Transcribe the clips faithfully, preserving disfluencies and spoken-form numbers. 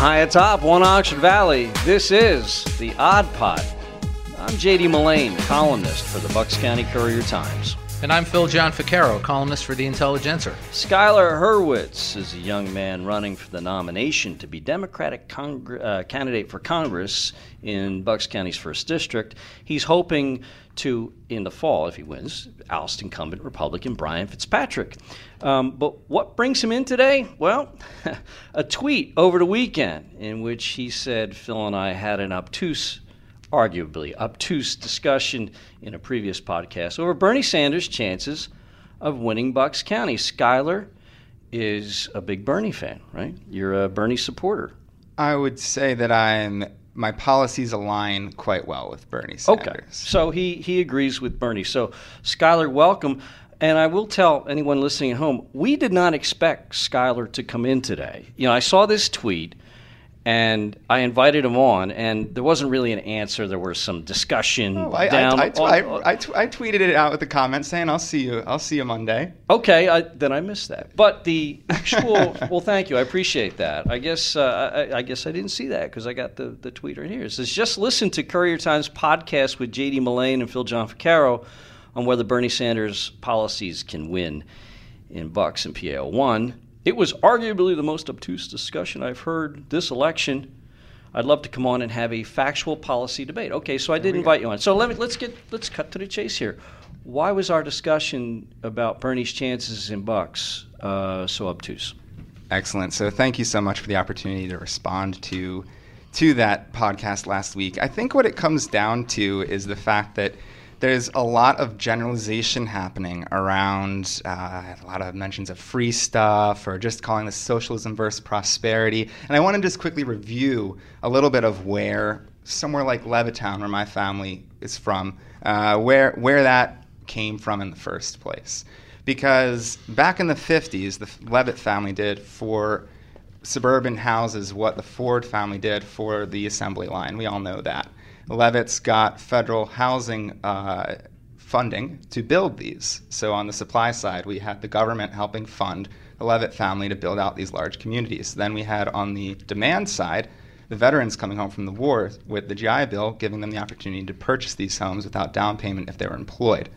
high atop One Oxford Valley, this is The Odd Pod. I'm J D Mullane, columnist for the Bucks County Courier-Times. And I'm Phil John Ficarro, columnist for The Intelligencer. Schuyler Hurwitz is a young man running for the nomination to be Democratic Congre- uh, candidate for Congress in Bucks County's first district. He's hoping to, in the fall, if he wins, oust incumbent Republican Brian Fitzpatrick. Um, but what brings him in today? Well, a tweet over the weekend in which he said Phil and I had an obtuse arguably obtuse discussion in a previous podcast over Bernie Sanders' chances of winning Bucks County. Schuyler is a big Bernie fan, right? You're a Bernie supporter. I would say that I'm my policies align quite well with Bernie Sanders. Okay, so he, he agrees with Bernie. So, Schuyler, welcome. And I will tell anyone listening at home, we did not expect Schuyler to come in today. You know, I saw this tweet, and I invited him on, and there wasn't really an answer. There was some discussion oh, I, down. I, I, I, I, I tweeted it out with the comments saying, "I'll see you. I'll see you Monday." Okay, I, then I missed that. But the actual, well, thank you. I appreciate that. I guess uh, I, I guess I didn't see that because I got the, the tweet right here. It says, just listen to Courier Times podcast with J D Mullane and Phil John Ficarro on whether Bernie Sanders' policies can win in Bucks and P A O one. It was arguably the most obtuse discussion I've heard this election. I'd love to come on and have a factual policy debate. Okay, so I did invite you on. So let me let's get let's cut to the chase here. Why was our discussion about Bernie's chances in Bucks uh, so obtuse? Excellent. So thank you so much for the opportunity to respond to to that podcast last week. I think what it comes down to is the fact that there's a lot of generalization happening around uh, a lot of mentions of free stuff or just calling this socialism versus prosperity. And I want to just quickly review a little bit of where somewhere like Levittown, where my family is from, uh, where where that came from in the first place. Because back in the fifties, the Levitt family did for suburban houses what the Ford family did for the assembly line. We all know that. Levitt's got federal housing uh, funding to build these. So on the supply side, we had the government helping fund the Levitt family to build out these large communities. Then we had on the demand side, the veterans coming home from the war with the G I Bill, giving them the opportunity to purchase these homes without down payment if they were employed.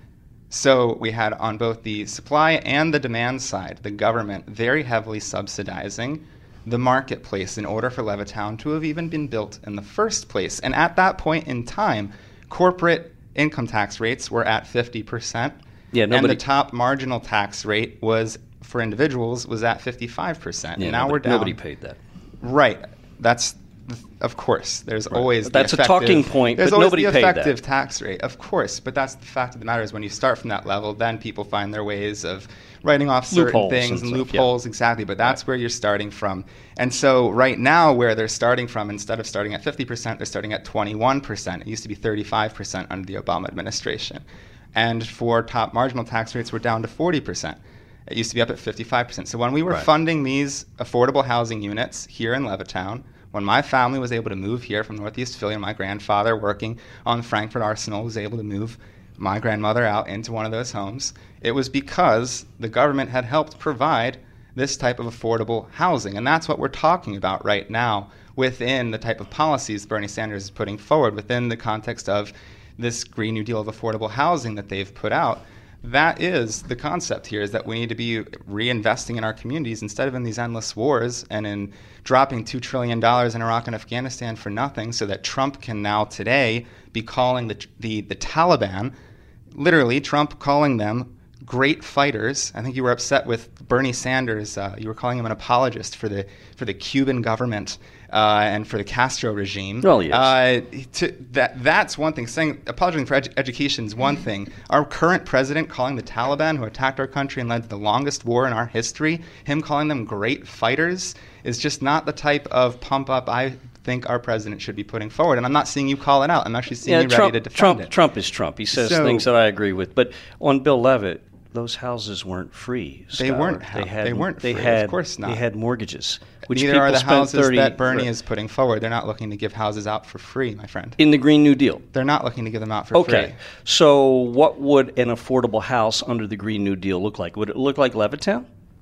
So we had on both the supply and the demand side, the government very heavily subsidizing the marketplace in order for Levittown to have even been built in the first place. And at that point in time, corporate income tax rates were at fifty percent. Yeah, nobody, and the top marginal tax rate was for individuals was at fifty-five percent. Yeah, and now nobody, we're down. Nobody paid that. Right. That's of course. There's right. always that's the a talking point, there's but always nobody the paid that. effective tax rate, of course. But that's the fact of the matter is when you start from that level, then people find their ways of writing off certain loopholes things and, and stuff, loopholes, yeah. exactly. But that's right. where you're starting from. And so right now, where they're starting from, instead of starting at fifty percent, they're starting at twenty-one percent. It used to be thirty-five percent under the Obama administration. And for top marginal tax rates, we're down to forty percent. It used to be up at fifty-five percent. So when we were right. funding these affordable housing units here in Levittown, when my family was able to move here from Northeast Philly, and my grandfather working on Frankfurt Arsenal was able to move my grandmother out into one of those homes, it was because the government had helped provide this type of affordable housing. And that's what we're talking about right now within the type of policies Bernie Sanders is putting forward within the context of this Green New Deal of affordable housing that they've put out. That is the concept here, is that we need to be reinvesting in our communities instead of in these endless wars and in dropping two trillion dollars in Iraq and Afghanistan for nothing so that Trump can now today be calling the, the, the Taliban, literally Trump calling them great fighters. I think you were upset with Bernie Sanders. Uh, you were calling him an apologist for the for the Cuban government uh, and for the Castro regime. Well, yes. Uh, to, that that's one thing. Saying apologizing for edu- education is one thing. Our current president calling the Taliban, who attacked our country and led to the longest war in our history, him calling them great fighters is just not the type of pump up I think our president should be putting forward. And I'm not seeing you call it out. I'm actually seeing yeah, you Trump, ready to defend Trump, it. Trump is Trump. He says So- things that I agree with. But on Bill Levitt, those houses weren't free. They Schuyler. weren't hou- They, had, they weren't they free. Had, Of course not. They had mortgages, which Neither people are the spent houses thirty that Bernie for- is putting forward. They're not looking to give houses out for free, my friend. in the Green New Deal. They're not looking to give them out for Okay, free. so what would an affordable house under the Green New Deal look like? Would it look like Levittown?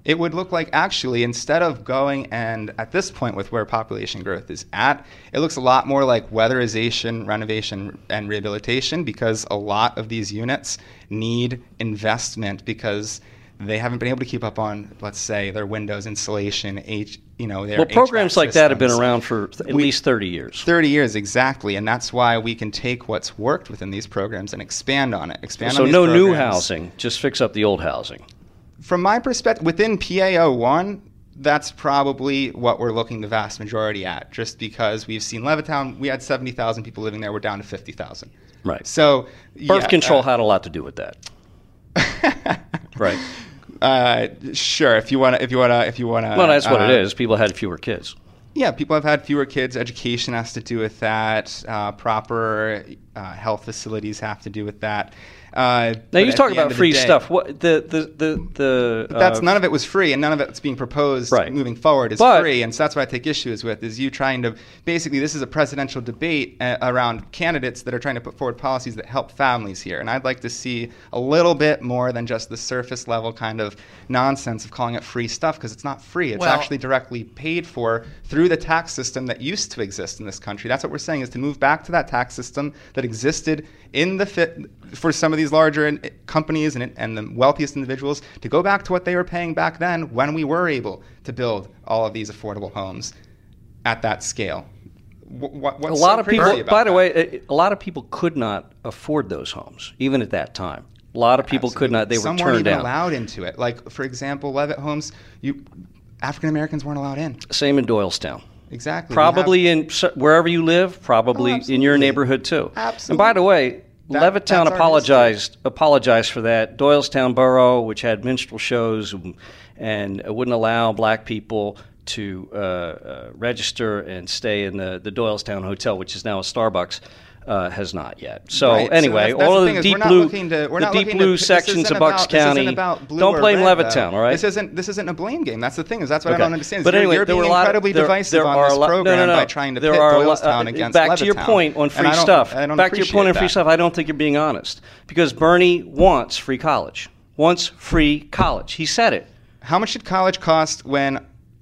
It would look like, actually, instead of going and at this point with where population growth is at, it looks a lot more like weatherization, renovation, and rehabilitation, because a lot of these units need investment because they haven't been able to keep up on, let's say, their windows insulation, H, you know, their Well, programs H V A C like that have been systems. around for th- at We- least thirty years. thirty years, exactly. And that's why we can take what's worked within these programs and expand on it. Expand So on these no new programs. housing, just fix up the old housing. From my perspective, within P A O one, that's probably what we're looking the vast majority at, just because we've seen Levittown, we had seventy thousand people living there, we're down to fifty thousand. Right. So Birth yeah, control uh, had a lot to do with that. Right. Uh, sure, if you want to, if you want to, if you want to. Well, that's what uh, it is. People had fewer kids. Yeah, people have had fewer kids. Education has to do with that. Uh, proper uh, health facilities have to do with that. Uh, Now but you at talk the end about of the free day- stuff. What the the the the? But that's uh, none of it was free, and none of it's being proposed Right. moving forward is But- free, and so that's what I take issues with. Is you trying to basically this is a presidential debate uh, around candidates that are trying to put forward policies that help families here, and I'd like to see a little bit more than just the surface level kind of nonsense of calling it free stuff, because it's not free. It's Well- actually directly paid for through the tax system that used to exist in this country. That's what we're saying, is to move back to that tax system that existed in the fit for some of these larger in- companies and, and the wealthiest individuals, to go back to what they were paying back then when we were able to build all of these affordable homes at that scale. Wh- what, what's a lot so of crazy people. about By the that? way, a, a lot of people could not afford those homes, even at that time. A lot of people could not. They Some were weren't turned even down. allowed into it. Like, for example, Levitt homes, you African Americans weren't allowed in. Same in Doylestown. Exactly. We Probably have- in s- wherever you live, probably Oh, in your absolutely. neighborhood too. Absolutely. And by the way, That- Levittown that's our apologized apologized for that. Doylestown Borough, which had minstrel shows and, and wouldn't allow black people to uh, uh, register and stay in the, the Doylestown Hotel, which is now a Starbucks, uh, has not yet. So Right. So anyway, that's- that's all the of thing the is deep we're not blue, looking to- we're the not deep looking blue to- this sections isn't of Bucks about- this isn't County. about blue Don't or blame red, Levittown, though. all right? This isn't this isn't a blame game. That's the thing. Is that's what Okay. I don't understand. is But you're, anyway, you're there being were a lot of- incredibly there- divisive there on are this a lot- no, program no, no. by trying to There pit are a lot- Doylestown uh, against back to your Levittown. point on And free I don't- stuff. I don't Back to your point on appreciate free that. stuff. I don't think you're being honest, because Bernie wants free college. Wants free college. He said it. How much did college cost when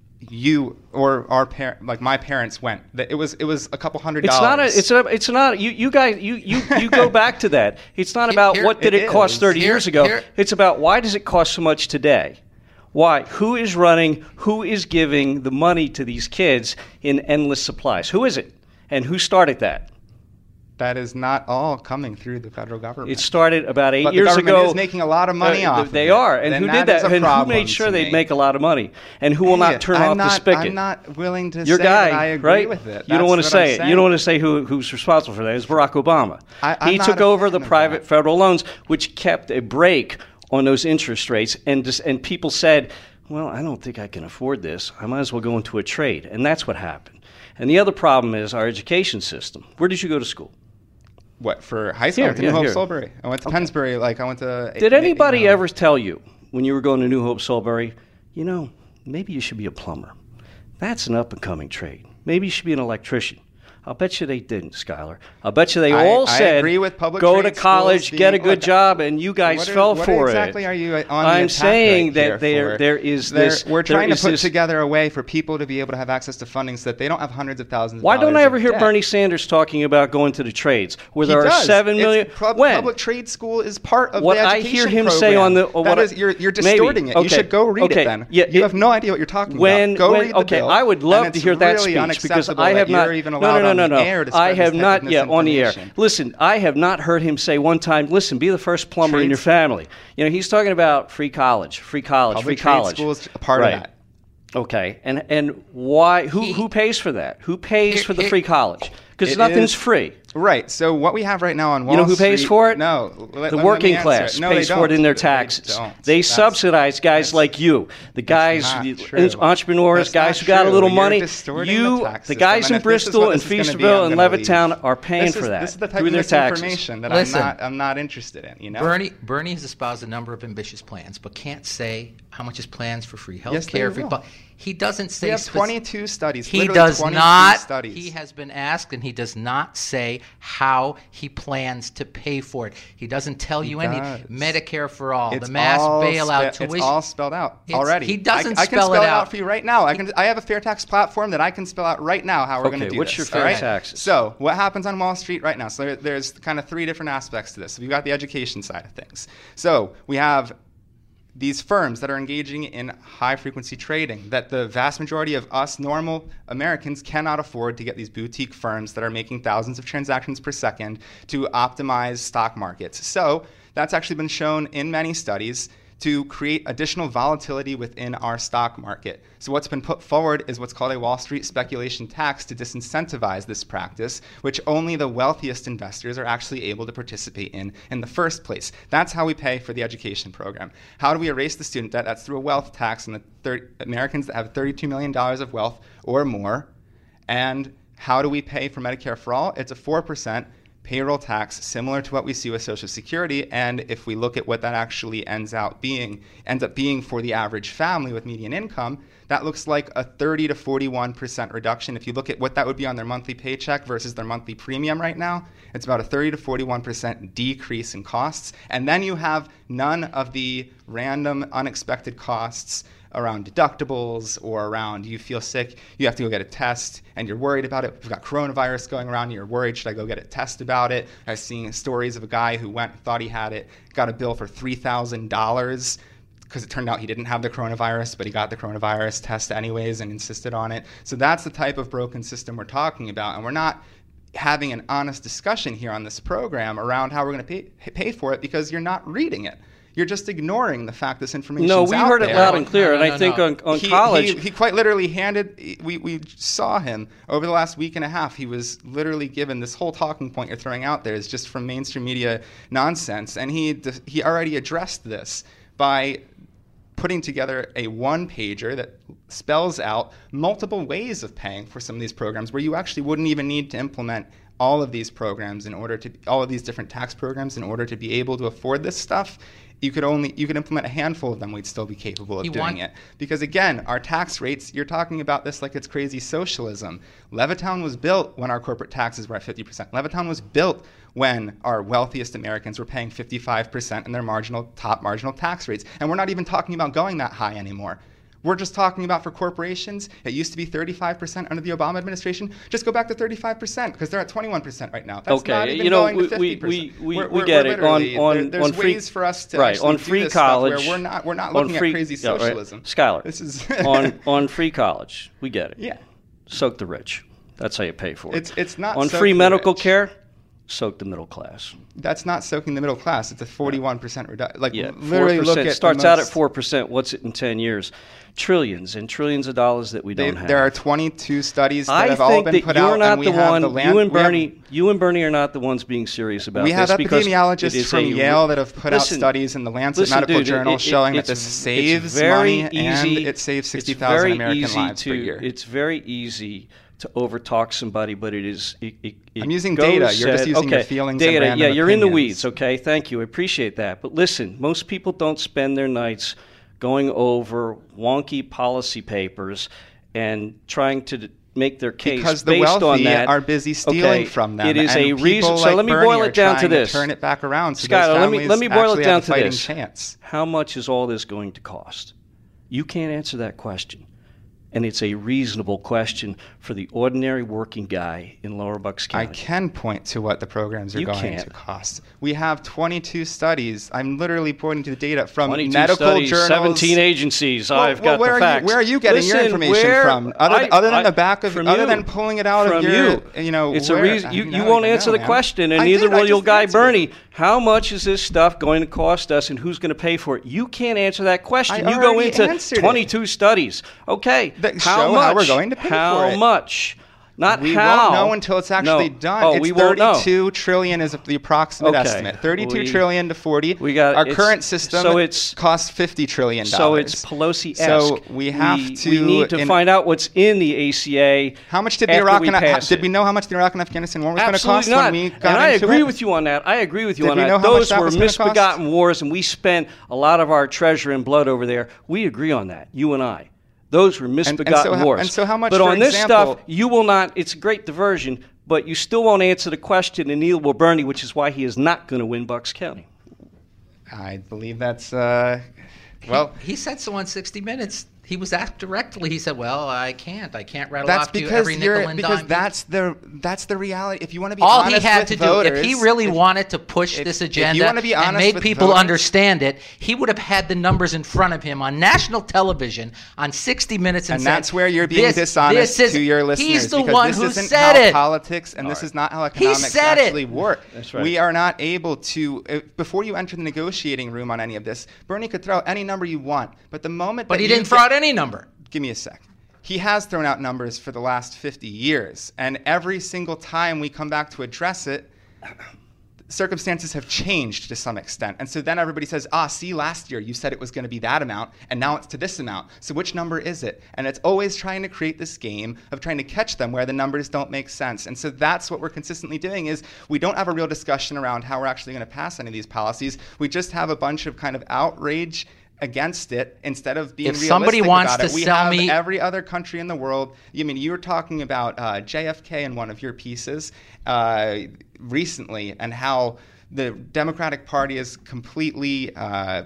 you or our parent, like my parents, went? That it was it was a couple hundred It's dollars. not a. It's a. It's not. You. You guys. You. You. You go back to that. It's not about Here- what did it it, cost is. thirty Here- years ago. here- It's about why does it cost so much today? Why? Who is running? Who is giving the money to these kids in endless supplies? Who is it? And who started that? That is not all coming through the federal government. It started about eight But the years government ago. is making a lot of money Uh, off of They it. are, and Then who that did is that? a And who problem made sure to they'd me. make a lot of money? And who will Hey, not turn I'm off not, the spigot? I'm not willing to Your say guy, that I agree right? with it. You don't That's want to what say I'm it. You saying. don't want to say who, who's responsible for that. It's Barack Obama. I- I'm he not took a over the fan of private that. federal loans, which kept a break on those interest rates, and just, and people said, "Well, I don't think I can afford this. I might as well go into a trade," and that's what happened. And the other problem is our education system. Where did you go to school? What, for high school? Here, I went to yeah, New Hope here. Solbury. I went to Pennsbury. Like I went to. Did you anybody know, ever tell you when you were going to New Hope Solbury, you know, maybe you should be a plumber? That's an up-and-coming trade. Maybe you should be an electrician. I'll bet you they didn't, Skylar. I'll bet you they I- all I said, agree with public go to trade college, schools get a being- good look, job, and you guys What are- fell what for exactly it. are you on the I'm attack saying right that here there for? there is There- this. We're there trying to is put this- together a way for people to be able to have access to funding so that they don't have hundreds of thousands of Why dollars don't I ever of hear debt. Bernie Sanders talking about going to the trades, where He there are does. seven It's million? pub- when? Public trade school is part of What the I education hear him program. say on the or That what I- is- you're, you're maybe. distorting it. Okay. You should go read okay. it then. Yeah, you it- have no idea what you're talking when, about. Go when, read the okay, bill. I would love and to it's hear that really speech because unacceptable I have that not. You're even no, allowed no, no, on no, the no. air to I spread have this not type of yet on the air. misinformation. Listen, I have not heard him say one time. Listen, be the first plumber in your Trades- family. You know, he's talking about free college, free college, Public free trade college. school is a part right. of that. Okay, and and why? Who He- who pays for that? Who pays Here- for the here- free college? Because It nothing's is- free. Right. So what we have right now on Wall You know who pays Street- for it? No. Let- The let working me answer class it. No, pays they for it don't. in their They taxes. don't. They That's- subsidize guys that's- like you, the guys, not the true. entrepreneurs, That's guys not who got a true. little You're money. distorting You, the tax the system, guys and in if this is Bristol what and this is gonna be, Feasterville I'm and gonna Levittown leave. are paying This for is- that This is the type through of their taxes. misinformation that Listen. I'm not. I'm not interested in. You know. Bernie Bernie has espoused a number of ambitious plans, but can't say how much his plans for free health Yes, they care. free will. bu- He doesn't say. We have speci- twenty-two studies. He literally does twenty-two not. Studies. He has been asked, and he does not say how he plans to pay for it. He doesn't tell He you does. any Medicare for all, It's the mass all bailout spe- tuition. It's all spelled out It's- already. he doesn't I, I can spell spell it it out out. for you right now. I can. I have a fair tax platform that I can spell out right now how we're Okay, going to do what's this. your fair all right? taxes? So what happens on Wall Street right now? So there, there's kind of three different aspects to this. We've got the education side of things. So we have these firms that are engaging in high-frequency trading that the vast majority of us normal Americans cannot afford to get these boutique firms that are making thousands of transactions per second to optimize stock markets. So that's actually been shown in many studies to create additional volatility within our stock market. So what's been put forward is what's called a Wall Street speculation tax to disincentivize this practice, which only the wealthiest investors are actually able to participate in in the first place. That's how we pay for the education program. How do we erase the student debt? That's through a wealth tax on the thirty Americans that have thirty-two million dollars of wealth or more. And how do we pay for Medicare for all? It's a four percent payroll tax, similar to what we see with Social Security. And if we look at what that actually ends out being, ends up being for the average family with median income, that looks like a thirty to forty-one percent reduction. If you look at what that would be on their monthly paycheck versus their monthly premium right now, it's about a thirty to forty-one percent decrease in costs. And then you have none of the random, unexpected costs around deductibles or around you feel sick, you have to go get a test and you're worried about it. We've got coronavirus going around and you're worried, should I go get a test about it? I've seen stories of a guy who went, thought he had it, got a bill for three thousand dollars because it turned out he didn't have the coronavirus, but he got the coronavirus test anyways and insisted on it. So that's the type of broken system we're talking about. And we're not having an honest discussion here on this program around how we're going to pay, pay for it because you're not reading it. You're just ignoring the fact this information is out there. No, we heard it loud and clear, No, no, and no, I think no. on, on he, college... He, he quite literally handed, we, we saw him over the last week and a half, he was literally given this whole talking point you're throwing out there is just from mainstream media nonsense, and he he already addressed this by putting together a one-pager that spells out multiple ways of paying for some of these programs where you actually wouldn't even need to implement all of these programs in order to, all of these different tax programs in order to be able to afford this stuff. You could only you could implement a handful of them. We'd still be capable of You doing want- it because again, our tax rates. You're talking about this like it's crazy socialism. Levittown was built when our corporate taxes were at fifty percent. Levittown was built when our wealthiest Americans were paying fifty-five percent in their marginal top marginal tax rates, and we're not even talking about going that high anymore. We're just talking about for corporations, it used to be thirty-five percent under the Obama administration. Just go back to thirty-five percent because they're at twenty-one percent right now. That's Okay, not even you know, going to we- fifty percent. we- we- We're- we we're- get we're it. On- literally- on- there- there's on free- ways for us to right, actually on do free this stuff college, where we're not we're not on looking free- at crazy yeah, right. socialism. Skylar, this is on, on free college, we get it. yeah. Soak the rich. That's how you pay for it. It's it's not on soak free the medical rich. care, soak the middle class. That's not soaking the middle class. It's a forty-one percent reduction. Like Yeah, literally four look percent at the starts out at most- four percent. What's it in ten years? Trillions and trillions of dollars that we They, don't have. there are twenty-two studies that I have all think been that put you're out, not and we the have one. the land. you and we have- Bernie, you and Bernie are not the ones being serious about We have this because it epidemiologists is from a- Yale that have put Listen, out studies in the Lancet listen, Medical dude, Journal it- it- showing that it's- this it's saves very money easy, and it saves sixty it's thousand very American easy lives to, per year. It's very easy to overtalk somebody, but it is. It, it, it I'm using goes data. You're just said- using okay, your feelings and data. random Yeah, you're in the opinions. weeds. Okay, thank you. I appreciate that. But listen, most people don't spend their nights going over wonky policy papers and trying to d- make their case Because the based wealthy on that. are busy stealing Okay, from them. It is and a people reason. like so let me Bernie boil are it down to trying this. Turn it back around. So Scott, those let me families let me boil actually it down have a to fighting this. chance. How much is all this going to cost? You can't answer that question. And it's a reasonable question for the ordinary working guy in Lower Bucks I County. can point to what the programs are You going can't. to cost. We have twenty-two studies. I'm literally pointing to the data from twenty-two medical studies, journals. seventeen agencies. Well, I've well, got where the are facts. You, where are you getting your Listen, information where- from? Other, I- other than I- the back of, from other you. than pulling it out From of your, you. know, it's where, a reason. I You, don't you even won't know, answer the man. question, and I neither did, I will your just guy answered Bernie. it. How much is this stuff going to cost us, and who's going to pay for it? You can't answer that question. I You go already into answered it. twenty-two studies. Okay, That how show much? how we're going to pay how for it. much? Not We how. won't know until it's actually No. done. Oh, it's we won't know. thirty-two trillion is the approximate Okay. estimate. thirty-two We- trillion to forty. we got- our it's- current system so it's- costs fifty trillion dollars. So it's Pelosi-esque. So we have we, to. We need to in- find out what's in the A C A. How much did the after Iraq we and pass did it. we know how much the Iraq and Afghanistan war was going to cost Absolutely not. when we got and I into agree it? with you on that. I agree with you Did on we that. know how much Those that were was gonna cost? misbegotten wars, and we spent a lot of our treasure and blood over there. We agree on that, you and I. Those were misbegotten and, and so wars. How, and so how much, but for on this example, stuff, you will not, it's a great diversion, but you still won't answer the question, and neither will Bernie, which is why he is not going to win Bucks County. I believe that's, uh, well. He, he said so on sixty minutes. He was asked directly. He said, "Well, I can't. I can't rattle that's off to you because every nickel you're, and because dime." that's the that's the reality. If you want to be all honest he had with to voters, do, if he really if, wanted to push if, this if agenda you want to be honest and made with people voters, understand it, he would have had the numbers in front of him on national television on sixty minutes and, and said, that's where you're being this, dishonest this is, to your listeners. He's the because one this who isn't said how it. politics and all this right. is not how He economics said it. actually work. That's right. We are not able to, uh, before you enter the negotiating room on any of this, Bernie could throw out any number you want, but the moment But that he you didn't throw get- out any number. Give me a sec. He has thrown out numbers for the last fifty years, and every single time we come back to address it, circumstances have changed to some extent. And so then everybody says, ah, see, last year you said it was going to be that amount, and now it's to this amount. So which number is it? And it's always trying to create this game of trying to catch them where the numbers don't make sense. And so that's what we're consistently doing is we don't have a real discussion around how we're actually going to pass any of these policies. We just have a bunch of kind of outrage against it instead of being If realistic somebody wants about it. to We sell have me- every other country in the world. I mean, you were talking about uh, J F K in one of your pieces uh, recently, and how the Democratic Party is completely uh,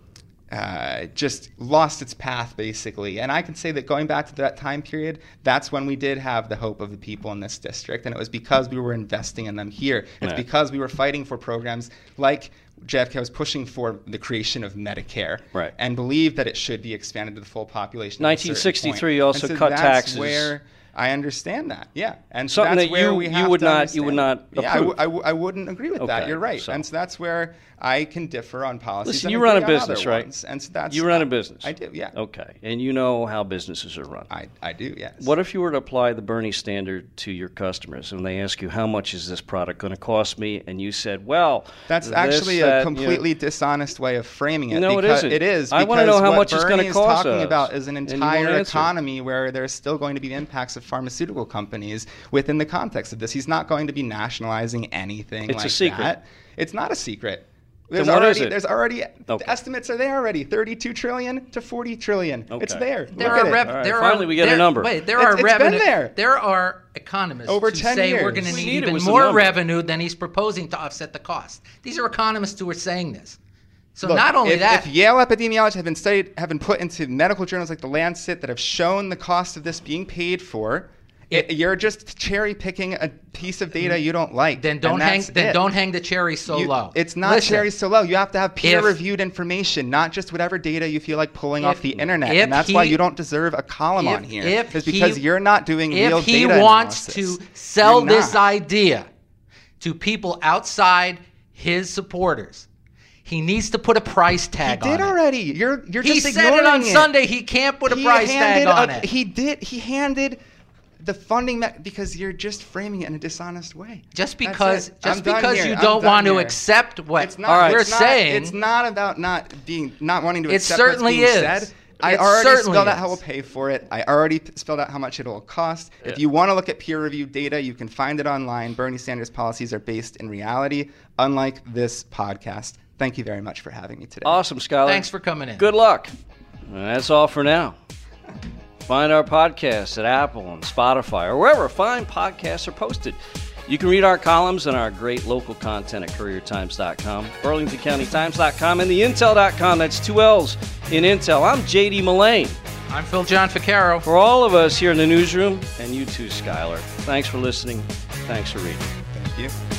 uh, just lost its path, basically. And I can say that going back to that time period, that's when we did have the hope of the people in this district, and it was because we were investing in them here. It's Right. because we were fighting for programs like J F K was pushing for the creation of Medicare, Right. and believed that it should be expanded to the full population. at a certain nineteen sixty-three point. also And so cut that's taxes. Where I understand that, yeah, and so Something that's that where you- we you have would to not- you would understand. not Yeah, I, w- approve. I, w- I wouldn't agree with that. Okay, You're right, so- and so that's where I can differ on policies. Listen, and you run a agree on business, other right? ones, and so that's You run a business. I do, yeah. Okay, and you know how businesses are run. I, I do, yes. What if you were to apply the Bernie standard to your customers and they ask you, how much is this product going to cost me? And you said, well, That's this, actually a that, you know- completely dishonest way of framing it. No, it because isn't. It is. I wanna know because how what much it's Bernie gonna is cost talking us, about is an and you won't entire answer. economy where there's still going to be impacts of pharmaceutical companies within the context of this. He's not going to be nationalizing anything It's a like secret. that. It's not a secret. Then There's what already, is it? There's already Okay. the estimates are there already. thirty-two trillion to forty trillion. It's Okay. there. There Look are at rev- it. All right, there finally are, we get a there- number. Wait, there It's- are it's been revenue. there. There are economists Over who ten say we're years. going to We need need it even was the more number. revenue than he's proposing to offset the cost. These are economists who are saying this. So Look, not only if, that, if Yale epidemiologists have been studied, have been put into medical journals like the Lancet that have shown the cost of this being paid for, it, you're just cherry picking a piece of data you don't like. then don't and hang. that's Then it. don't hang the cherry so You- low. It's not Listen, cherry so low. You have to have if- peer-reviewed information, not just whatever data you feel like pulling If- off the internet. if And that's why he- you don't deserve a column if- on here. if It's because he- you're not doing real If he data wants analysis. to sell You're this not. idea to people outside his supporters, he needs to put a price He tag did on it. already. You're you're He just said it on ignoring Sunday. He can't put a He price tag handed on a- it. He did. He handed the funding me- because you're just framing it in a dishonest way. Just That's because, it. just I'm done because here. you I'm don't done want to here. accept what It's not, All right. we're it's not, saying. It's not about not being not wanting to It accept certainly what's being is. said. I It already certainly spelled out is. how we'll pay for it. I already p- spelled out how much it'll cost. If Yeah. you want to look at peer-reviewed data, you can find it online. Bernie Sanders' policies are based in reality, unlike this podcast. Thank you very much for having me today. Awesome, Skylar. Thanks for coming in. Good luck. And that's all for now. Find our podcasts at Apple and Spotify or wherever fine podcasts are posted. You can read our columns and our great local content at courier times dot com, burlington county times dot com, and the intel dot com. That's two L's in Intel. I'm J D Mullane. I'm Phil John Ficcaro. For all of us here in the newsroom, and you too, Skylar, thanks for listening. Thanks for reading. Thank you.